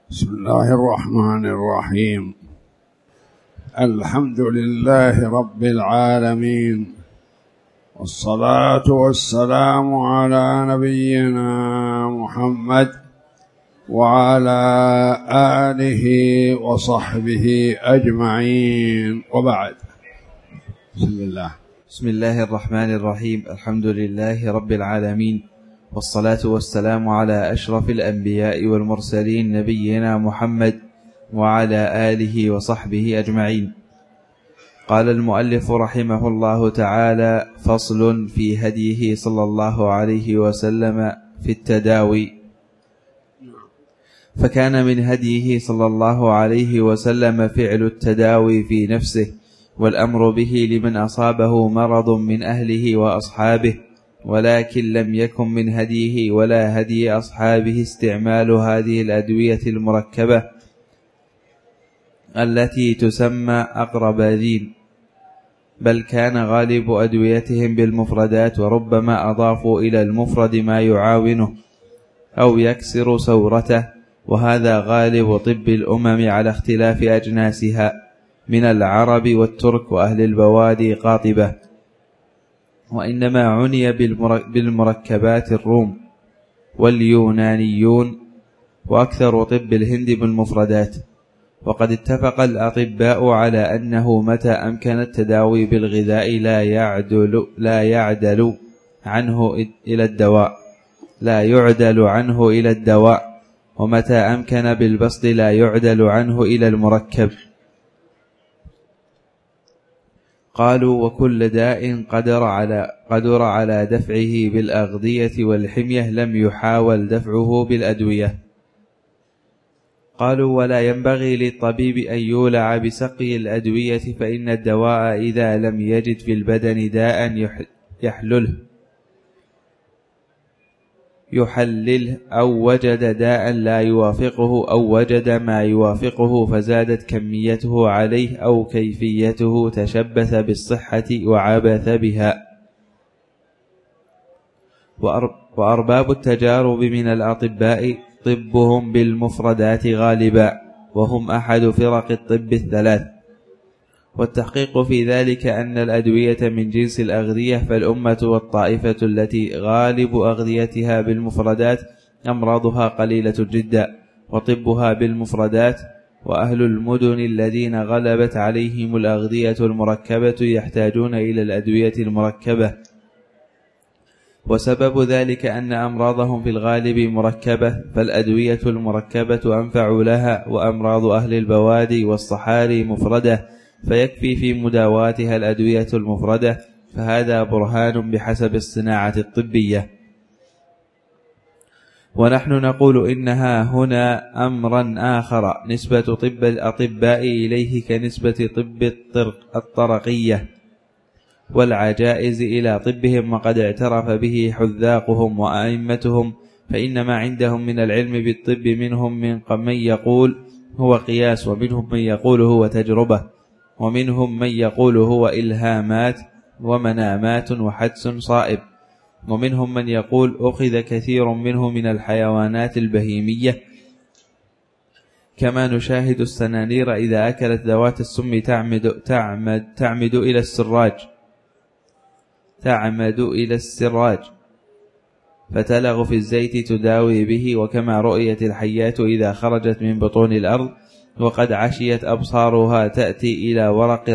بسم الله الرحمن الرحيم. الحمد لله رب العالمين، والصلاة والسلام على نبينا محمد وعلى آله وصحبه أجمعين، وبعد. بسم الله الرحمن الرحيم. الحمد لله رب العالمين، والصلاة والسلام على أشرف الأنبياء والمرسلين نبينا محمد وعلى آله وصحبه أجمعين. قال المؤلف رحمه الله تعالى: فصل في هديه صلى الله عليه وسلم في التداوي. فكان من هديه صلى الله عليه وسلم فعل التداوي في نفسه، والأمر به لمن أصابه مرض من أهله وأصحابه، ولكن لم يكن من هديه ولا هدي أصحابه استعمال هذه الأدوية المركبة التي تسمى أقرباذين، بل كان غالب أدويتهم بالمفردات، وربما أضافوا إلى المفرد ما يعاونه أو يكسر سورته، وهذا غالب طب الأمم على اختلاف أجناسها من العرب والترك وأهل البوادي قاطبة. وإنما عني بالمركبات الروم واليونانيون، وأكثر طب الهند بالمفردات. وقد اتفق الأطباء على أنه متى أمكن التداوي بالغذاء لا يعدل عنه إلى الدواء، ومتى أمكن بالبسط لا يعدل عنه إلى المركب. قالوا: وكل داء قدر على دفعه بالأغذية والحمية لم يحاول دفعه بالأدوية. قالوا: ولا ينبغي للطبيب أن يولع بسقي الأدوية، فإن الدواء إذا لم يجد في البدن داء يحلله أو وجد داء لا يوافقه أو وجد ما يوافقه فزادت كميته عليه أو كيفيته، تشبث بالصحة وعبث بها. وأرباب التجارب من الأطباء طبهم بالمفردات غالبا، وهم أحد فرق الطب الثلاث. والتحقيق في ذلك أن الأدوية من جنس الأغذية، فالأمة والطائفة التي غالب أغذيتها بالمفردات أمراضها قليلة جدا، وطبها بالمفردات. وأهل المدن الذين غلبت عليهم الأغذية المركبة يحتاجون إلى الأدوية المركبة، وسبب ذلك أن أمراضهم في الغالب مركبة، فالأدوية المركبة أنفع لها، وأمراض أهل البوادي والصحاري مفردة، فيكفي في مداواتها الأدوية المفردة. فهذا برهان بحسب الصناعة الطبية. ونحن نقول إنها هنا أمرا آخر، نسبة طب الأطباء إليه كنسبة طب الطرقية والعجائز إلى طبهم، وقد اعترف به حذاقهم وأئمتهم. فإن ما عندهم من العلم بالطب منهم من يقول هو قياس، ومنهم من يقول هو تجربة، ومنهم من يقول هو إلهامات ومنامات وحدس صائب، ومنهم من يقول أخذ كثير منه من الحيوانات البهيمية، كما نشاهد السنانير إذا أكلت ذوات السم تعمد إلى السراج فتلغ في الزيت تداوي به، وكما رؤيت الحيات إذا خرجت من بطون الأرض وقد عشيت أبصارها تأتي إلى ورق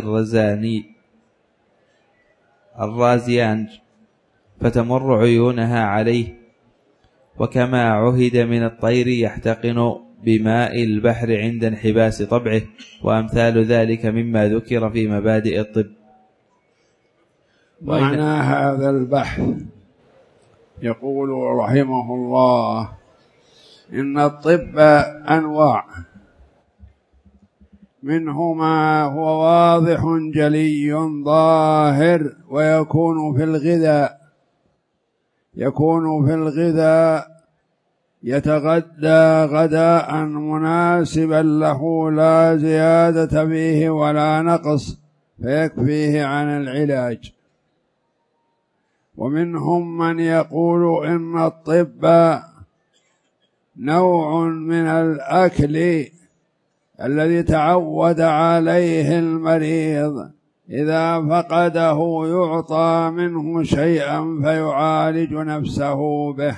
الرازيانج فتمر عيونها عليه، وكما عهد من الطير يحتقن بماء البحر عند انحباس طبعه، وأمثال ذلك مما ذكر في مبادئ الطب. معنى هذا البحث يقول رحمه الله: إن الطب أنواع، منه ما هو واضح جلي ظاهر، ويكون في الغذاء يتغدى غداء مناسبا له لا زيادة فيه ولا نقص، فيكفيه عن العلاج. ومنهم من يقول إن الطب نوع من الأكل الذي تعود عليه المريض إذا فقده يعطى منه شيئا فيعالج نفسه به.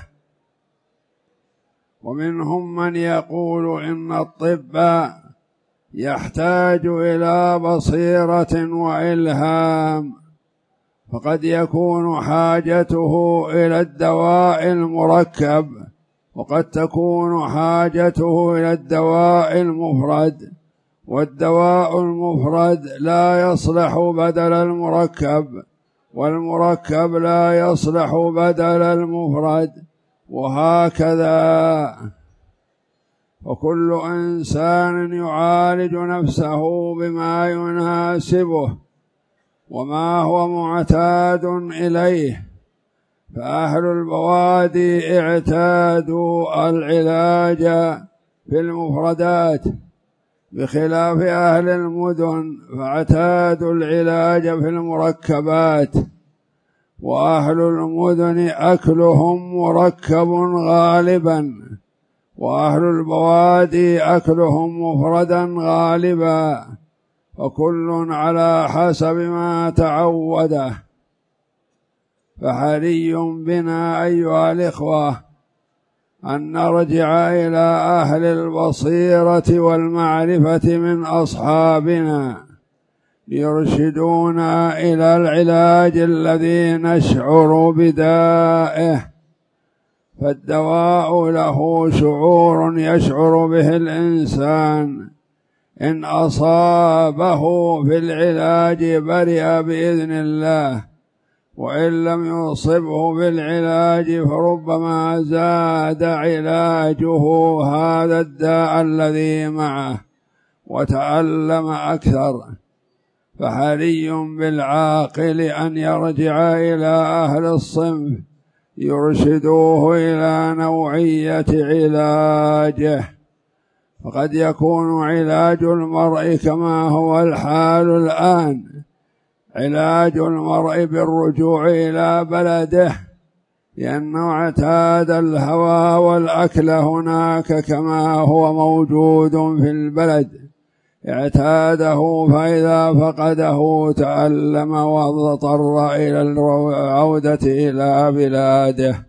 ومنهم من يقول إن الطب يحتاج إلى بصيرة وإلهام، فقد يكون حاجته إلى الدواء المركب، وقد تكون حاجته إلى الدواء المفرد، والدواء المفرد لا يصلح بدل المركب، والمركب لا يصلح بدل المفرد، وهكذا. وكل إنسان يعالج نفسه بما يناسبه وما هو معتاد إليه. فأهل البوادي اعتادوا العلاج في المفردات بخلاف أهل المدن فاعتادوا العلاج في المركبات. وأهل المدن أكلهم مركب غالبا، وأهل البوادي أكلهم مفردا غالبا، وكل على حسب ما تعوده. فحري بنا أيها الإخوة أن نرجع إلى أهل البصيرة والمعرفة من أصحابنا ليرشدونا إلى العلاج الذي نشعر بدائه. فالدواء له شعور يشعر به الإنسان، إن أصابه في العلاج برئ بإذن الله، وإن لم يصبه بالعلاج فربما زاد علاجه هذا الداء الذي معه وتألم أكثر. فحري بالعاقل أن يرجع إلى أهل الصنف يرشدوه إلى نوعية علاجه. فقد يكون علاج المرء كما هو الحال الآن، علاج المرء بالرجوع إلى بلده، لأنه اعتاد الهوى والأكل هناك كما هو موجود في البلد، اعتاده، فإذا فقده تألم واضطر إلى العودة إلى بلاده.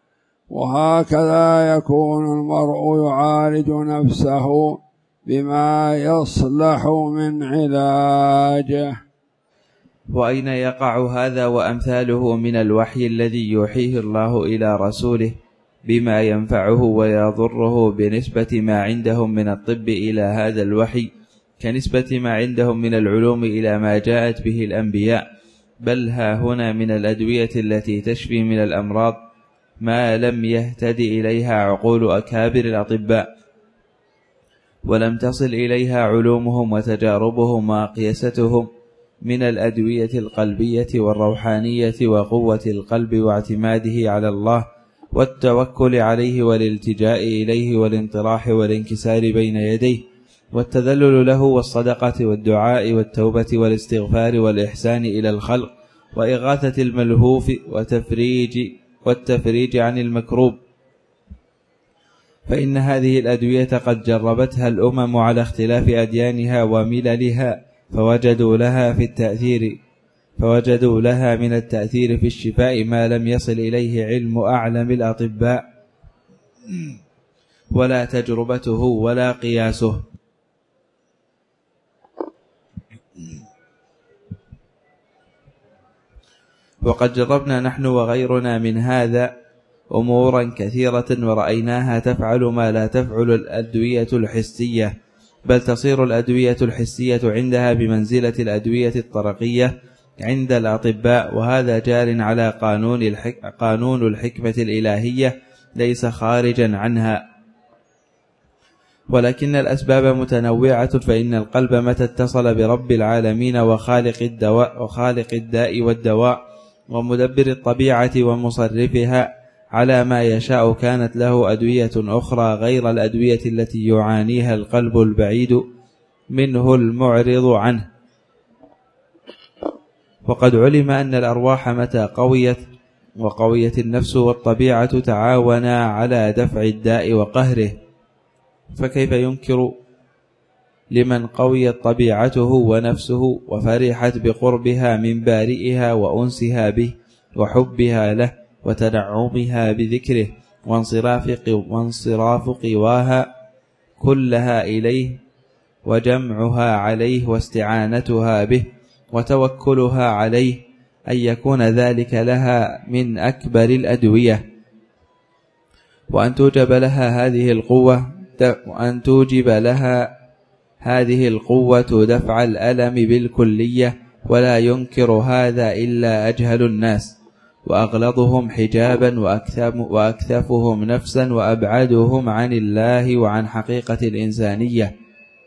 وهكذا يكون المرء يعالج نفسه بما يصلح من علاجه. وأين يقع هذا وأمثاله من الوحي الذي يوحيه الله إلى رسوله بما ينفعه ويضره بنسبة ما عندهم من الطب إلى هذا الوحي كنسبة ما عندهم من العلوم إلى ما جاءت به الأنبياء؟ بل ها هنا من الأدوية التي تشفي من الأمراض ما لم يهتدي إليها عقول أكابر الأطباء، ولم تصل إليها علومهم وتجاربهم وقياستهم من الأدوية القلبية والروحانية وقوة القلب واعتماده على الله والتوكل عليه والالتجاء إليه والانطراح والانكسار بين يديه والتذلل له والصدقة والدعاء والتوبة والاستغفار والإحسان إلى الخلق وإغاثة الملهوف والتفريج عن المكروب. فإن هذه الأدوية قد جربتها الأمم على اختلاف أديانها ومللها فوجدوا لها من التأثير في الشفاء ما لم يصل إليه علم أعلم الأطباء ولا تجربته ولا قياسه. وقد جربنا نحن وغيرنا من هذا أمورا كثيرة ورأيناها تفعل ما لا تفعل الأدوية الحسية، بل تصير الأدوية الحسية عندها بمنزلة الأدوية الطرقية عند الأطباء، وهذا جار على قانون الحكمة الإلهية ليس خارجا عنها. ولكن الأسباب متنوعة، فإن القلب متى اتصل برب العالمين وخالق الداء والدواء ومدبر الطبيعة ومصرفها على ما يشاء كانت له أدوية أخرى غير الأدوية التي يعانيها القلب البعيد منه المعرض عنه. وقد علم أن الأرواح متى قويت وقويت النفس والطبيعة تعاونا على دفع الداء وقهره، فكيف ينكر لمن قويت طبيعته ونفسه وفرحت بقربها من بارئها وأنسها به وحبها له وتنعمها بذكره وانصراف قواها كلها إليه وجمعها عليه واستعانتها به وتوكلها عليه، أن يكون ذلك لها من أكبر الأدوية، وأن توجب لها هذه القوة دفع الألم بالكلية، ولا ينكر هذا إلا أجهل الناس وأغلظهم حجابا وأكثفهم نفسا وأبعدهم عن الله وعن حقيقة الإنسانية.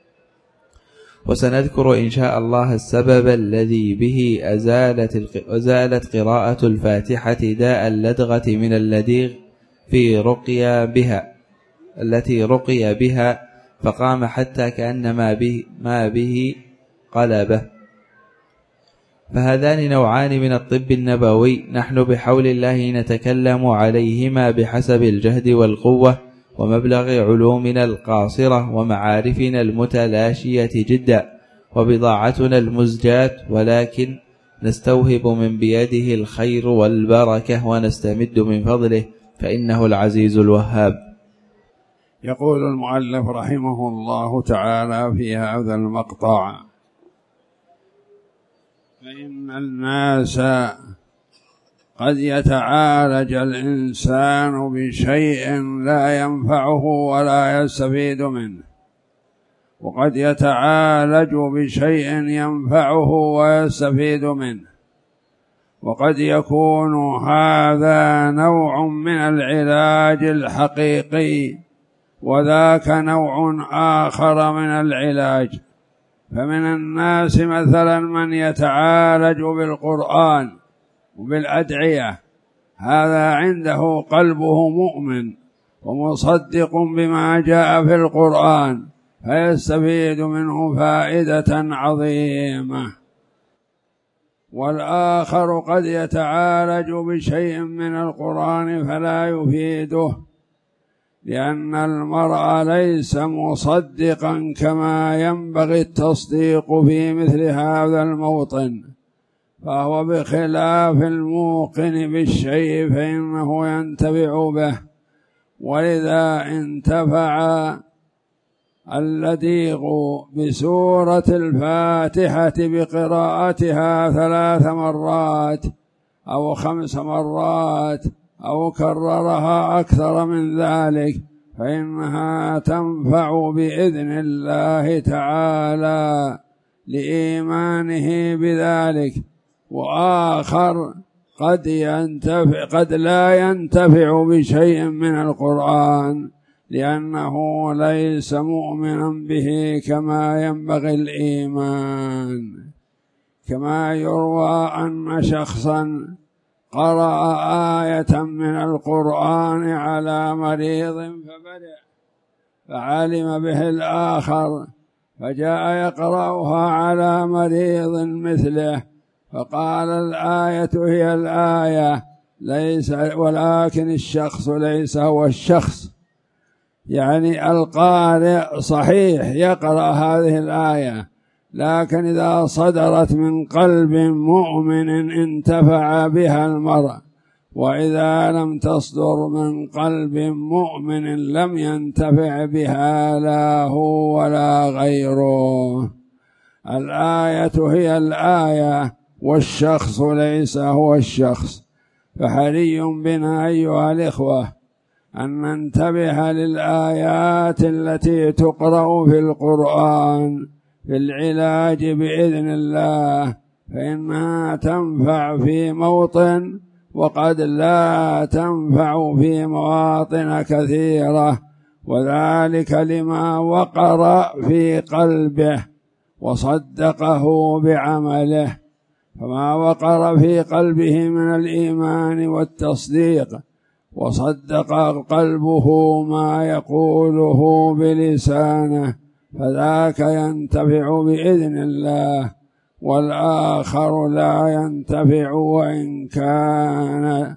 وسنذكر إن شاء الله السبب الذي به أزالت قراءة الفاتحة داء اللدغة من اللديغ التي رقي بها، فقام حتى كأن ما به قلبه. فهذان نوعان من الطب النبوي، نحن بحول الله نتكلم عليهما بحسب الجهد والقوة ومبلغ علومنا القاصرة ومعارفنا المتلاشية جدا وبضاعتنا المزجاة، ولكن نستوهب من بيده الخير والبركة ونستمد من فضله، فإنه العزيز الوهاب. يقول المؤلف رحمه الله تعالى في هذا المقطع: فإن الناس قد يتعالج الإنسان بشيء لا ينفعه ولا يستفيد منه، وقد يتعالج بشيء ينفعه ويستفيد منه، وقد يكون هذا نوع من العلاج الحقيقي وذاك نوع آخر من العلاج. فمن الناس مثلا من يتعالج بالقرآن وبالأدعية، هذا عنده قلبه مؤمن ومصدق بما جاء في القرآن فيستفيد منه فائدة عظيمة. والآخر قد يتعالج بشيء من القرآن فلا يفيده، لأن المرء ليس مصدقا كما ينبغي التصديق في مثل هذا الموطن، فهو بخلاف الموقن بالشيء فإنه ينتفع به. ولذا انتفع اللديغ بسورة الفاتحة بقراءتها 3 مرات أو 5 مرات أو كررها أكثر من ذلك، فإنها تنفع بإذن الله تعالى لإيمانه بذلك. وآخر قد لا ينتفع بشيء من القرآن لأنه ليس مؤمنا به كما ينبغي الإيمان. كما يروى أن شخصا قرأ آية من القرآن على مريض فبرئ، فعلم به الآخر فجاء يقرأها على مريض مثله، فقال الآية هي الآية ولكن الشخص ليس هو الشخص. يعني القارئ صحيح يقرأ هذه الآية، لكن إذا صدرت من قلب مؤمن انتفع بها المرء، وإذا لم تصدر من قلب مؤمن لم ينتفع بها لا هو ولا غيره. الآية هي الآية والشخص ليس هو الشخص. فحري بنا أيها الإخوة أن ننتبه للآيات التي تقرأ في القرآن في العلاج بإذن الله، فإنها تنفع في موطن وقد لا تنفع في مواطن كثيرة، وذلك لما وقر في قلبه وصدقه بعمله. فما وقر في قلبه من الإيمان والتصديق وصدق قلبه ما يقوله بلسانه فذاك ينتفع بإذن الله، والآخر لا ينتفع وإن كان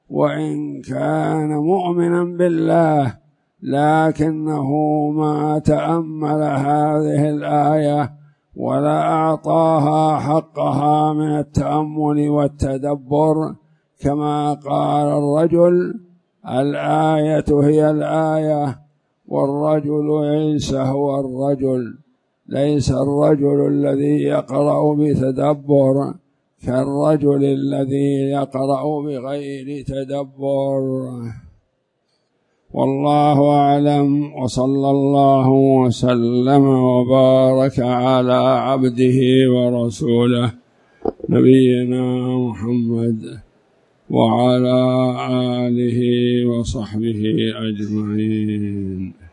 وإن كان مؤمنا بالله، لكنه ما تأمل هذه الآية ولا أعطاها حقها من التأمل والتدبر، كما قال الرجل: الآية هي الآية والرجل ليس هو الرجل. ليس الرجل الذي يقرأ بتدبر كالرجل الذي يقرأ بغير تدبر. والله أعلم، وصلى الله وسلم وبارك على عبده ورسوله نبينا محمد وعلى آله وصحبه أجمعين.